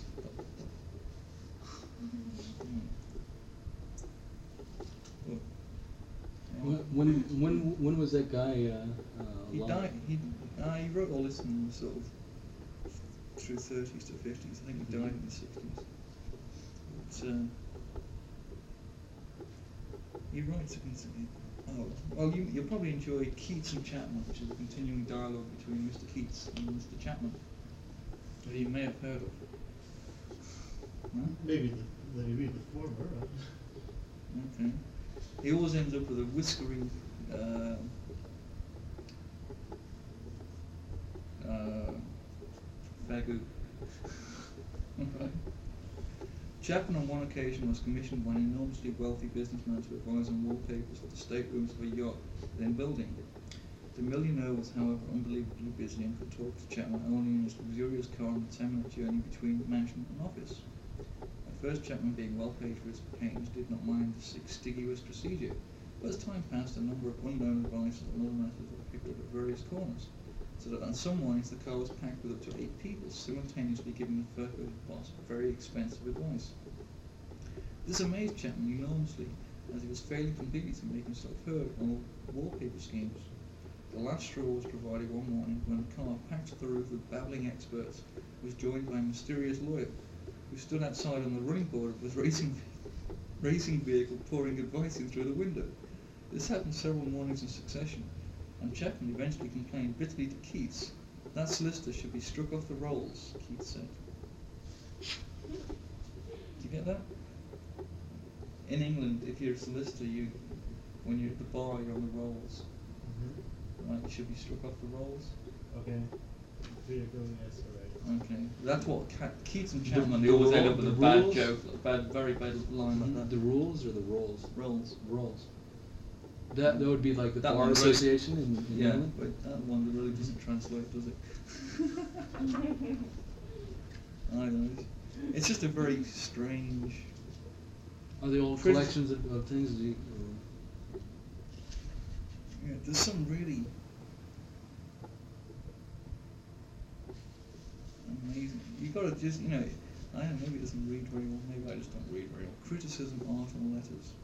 When was that guy He alive? died. He wrote all this in sort of through 30s to 50s. I think he died in the 60s. But, he writes against it. Oh, well, you'll probably enjoy Keats and Chapman, which is a continuing dialogue between Mr. Keats and Mr. Chapman, that you may have heard of. Huh? Maybe let me read the former. Okay. He always ends up with a whiskery faggot. Right. Chapman on one occasion was commissioned by an enormously wealthy businessman to advise on wallpapers for the staterooms of a yacht then building. The millionaire was, however, unbelievably busy and could talk to Chapman only in his luxurious car on the 10-minute journey between the mansion and office. At first, Chapman, being well paid for his pains, did not mind this exiguous procedure, but as time passed, a number of unknown advices and other matters were picked up at various corners, so that on some mornings the car was packed with up to 8 people, simultaneously giving the fur-coated boss very expensive advice. This amazed Chapman enormously, as he was failing completely to make himself heard on wallpaper schemes. The last straw was provided one morning when a car packed to the roof with babbling experts was joined by a mysterious lawyer, who stood outside on the running board of his racing vehicle pouring advice in through the window. This happened several mornings in succession, and Chapman eventually complained bitterly to Keats. That solicitor should be struck off the rolls, Keats said. Do you get that? In England, if you're a solicitor, when you're at the bar, you're on the rolls. Right, you should be struck off the rolls. Okay. Vehicle, yes, all right. Okay, that's what Keats and Chapman, they always end up with a bad joke, very bad line like that. The rules or the rolls? Rolls. Rolls. That would be like the That Bar one really- Association in Yeah, England? but that one really doesn't translate, does it? I know. It's just a very strange. Are they all Pretty- collections of things? Yeah, there's some really amazing. You gotta just, I don't know, maybe it doesn't read very well. Maybe I just don't read very well. Criticism, art, and letters.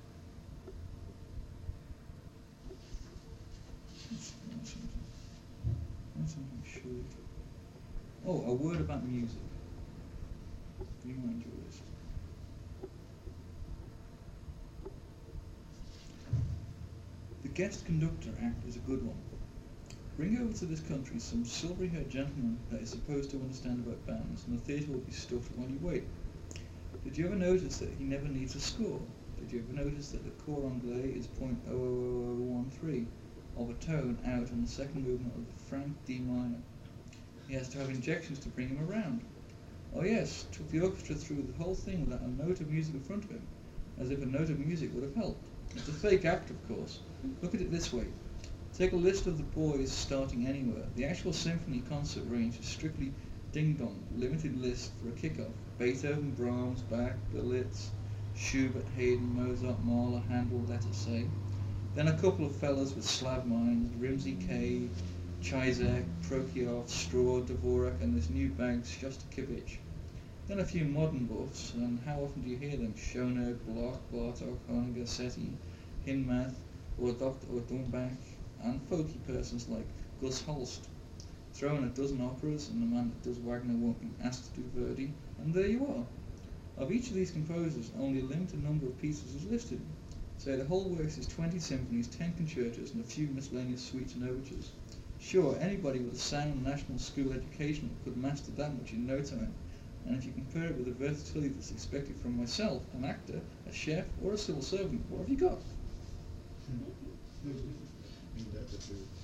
That's something short. Oh, a word about music. You might enjoy this. The guest conductor act is a good one. Bring over to this country some silvery-haired gentleman that is supposed to understand about bands, and the theatre will be stuffed while you wait. Did you ever notice that he never needs a score? Did you ever notice that the cor anglais is .00013 of a tone out on the second movement of the Frank D minor? He has to have injections to bring him around. Oh yes, took the orchestra through the whole thing without a note of music in front of him, as if a note of music would have helped. It's a fake act, of course. Look at it this way. Take a list of the boys starting anywhere. The actual symphony concert range is strictly ding-dong, limited list for a kickoff. Beethoven, Brahms, Bach, Berlitz, Schubert, Haydn, Mozart, Mahler, Handel, let us say. Then a couple of fellas with slab minds, Rimsky-Koh, Chizek, Prokofiev, Straw, Dvorak, and this new bag, Shostakovich. Then a few modern buffs, and how often do you hear them? Schoenberg, Bloch, Bartok, Honegger, Setti, Hinmath, or Dr. Dornbach, and folky persons like Gus Holst. Throw in a dozen operas, and the man that does Wagner won't be asked to do Verdi, and there you are. Of each of these composers, only a limited number of pieces is listed. Say the whole works is 20 symphonies, 10 concertos, and a few miscellaneous suites and overtures. Sure, anybody with a sound national school education could master that much in no time, and if you compare it with the versatility that's expected from myself, an actor, a chef, or a civil servant, what have you got? That's the truth.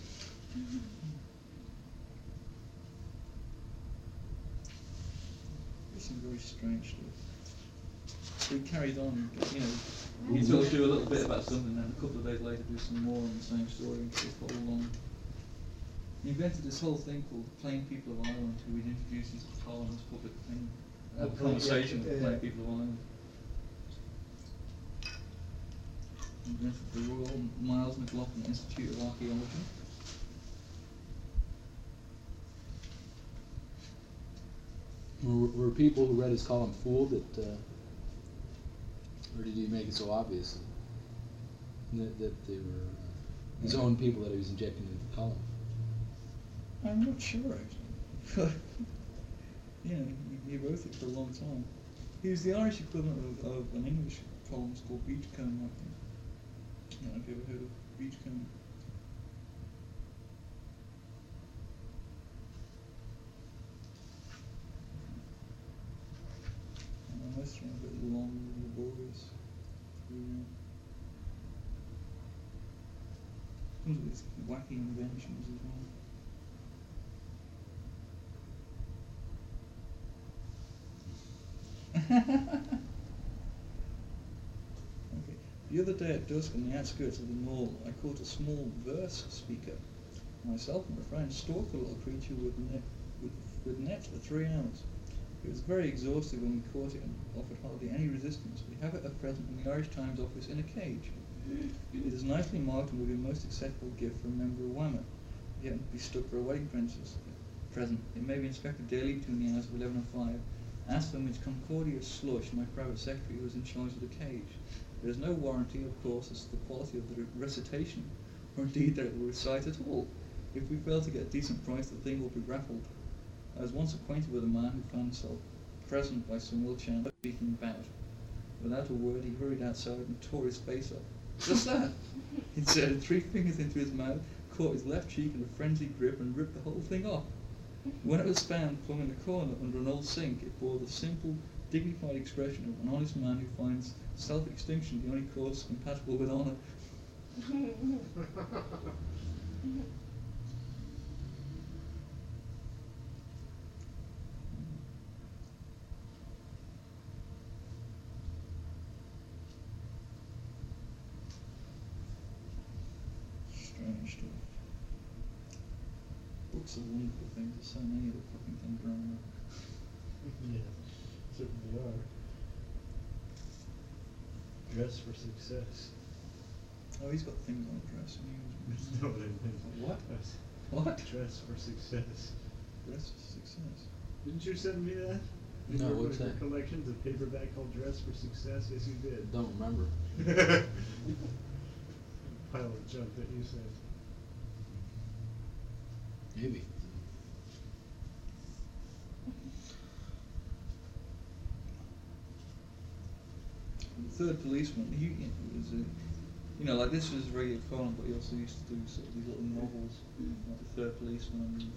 There's some very strange stuff. So he carries on, he sort of do a little bit about something, and then a couple of days later do some more on the same story, and just follow along. He invented this whole thing called Plain People of Ireland, who he'd introduced into Parliament's public thing. Have a conversation with Plain People of Ireland. He invented the Royal Miles McLaughlin Institute of Archaeology. Were people who read his column fooled that, or did he make it so obvious that they were his own people that he was injecting into the column? I'm not sure actually. He wrote it for a long time. He was the Irish equivalent of an English column called Beachcomb, I think. I don't know if you ever heard of Beachcomb. Most of them are a bit long and laborious. Comes with these wacky inventions as well. Okay. The other day at dusk on the outskirts of the mall, I caught a small verse speaker. Myself and my friend stalked the little creature with net for 3 hours. It was very exhausting when we caught it and offered hardly any resistance. We have it at present in the Irish Times office in a cage. It is nicely marked and will be a most acceptable gift for a member of WAMA, yet it be stuck for a wedding princess. Present. It may be inspected daily between the hours of 11 and 5. Ask them which Concordia Slush, my private secretary, who is in charge of the cage. There is no warranty, of course, as to the quality of the recitation, or indeed that it will recite at all. If we fail to get a decent price, the thing will be raffled. I was once acquainted with a man who found himself present by some ill chance speaking about. Without a word, he hurried outside and tore his face off. Just that. He inserted 3 fingers into his mouth, caught his left cheek in a frenzied grip, and ripped the whole thing off. When it was found flung in the corner under an old sink, it bore the simple, dignified expression of an honest man who finds self-extinction the only course compatible with honour. Strange stuff. Books are wonderful things. There's so many of the fucking things around there. Yeah, certainly are. Dress for success. Oh, he's got things on the dress. That's not what I meant. What? That's What? Dress for success. Dress for success. Didn't you send me that? No, One what's of your that? collections, a paperback called Dress for Success? Yes, you did. Don't remember. Pile of junk that you sent. Maybe. The Third Policeman, he was like this was regular Conan, but he also used to do sort of these little novels, like The Third Policeman,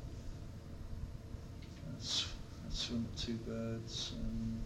Swim with Two Birds, and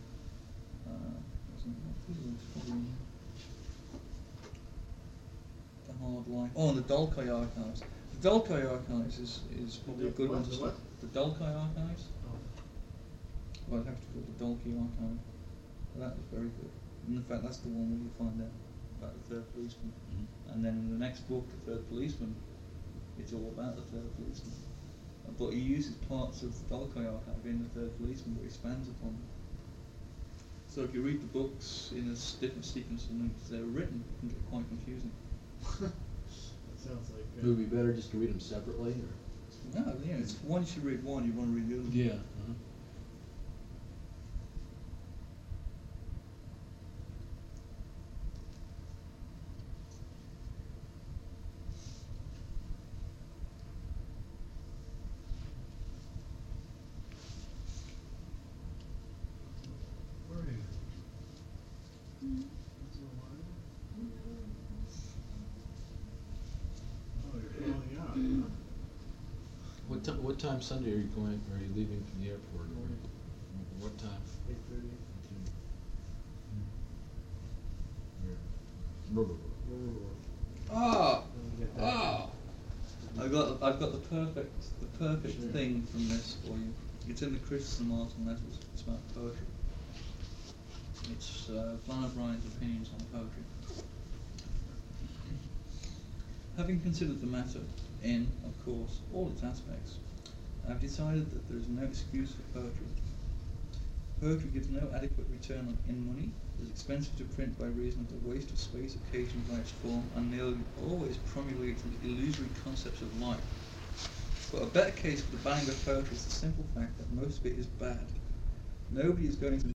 The Hard Life. Oh, and the Dalkai Archives. The Dalkai Archives is probably a good one to The start. what? The Dalkai Archives. Oh. Well, I'd have to call it the Dalkai Archive. That was very good. And in fact, that's the one where you find out about the Third Policeman. And then in the next book, The Third Policeman, it's all about the Third Policeman. But he uses parts of the Dalkai Archive in the Third Policeman, but he expands upon them. So if you read the books in a different sequence than they're written, it can get quite confusing. That sounds like. It would be better just to read them separately, or? No, it's once you read one, you want to read the other. Yeah. Where are you? That's not mine? Oh, you're falling out, huh? What time Sunday are you going? Are you leaving from the airport? What time? 8:30. Ah! Let me get that. Ah! I've got the perfect Sure. thing from this for you. It's in the Christensen Martin letters. It's about poetry. It's Bernard Ryan's opinions on poetry. Having considered the matter in, of course, all its aspects, I've decided that there is no excuse for poetry. Poetry gives no adequate return in money, is expensive to print by reason of the waste of space occasioned by its form, and nearly always promulgates illusory concepts of life. But a better case for the banning of poetry is the simple fact that most of it is bad. Nobody is going to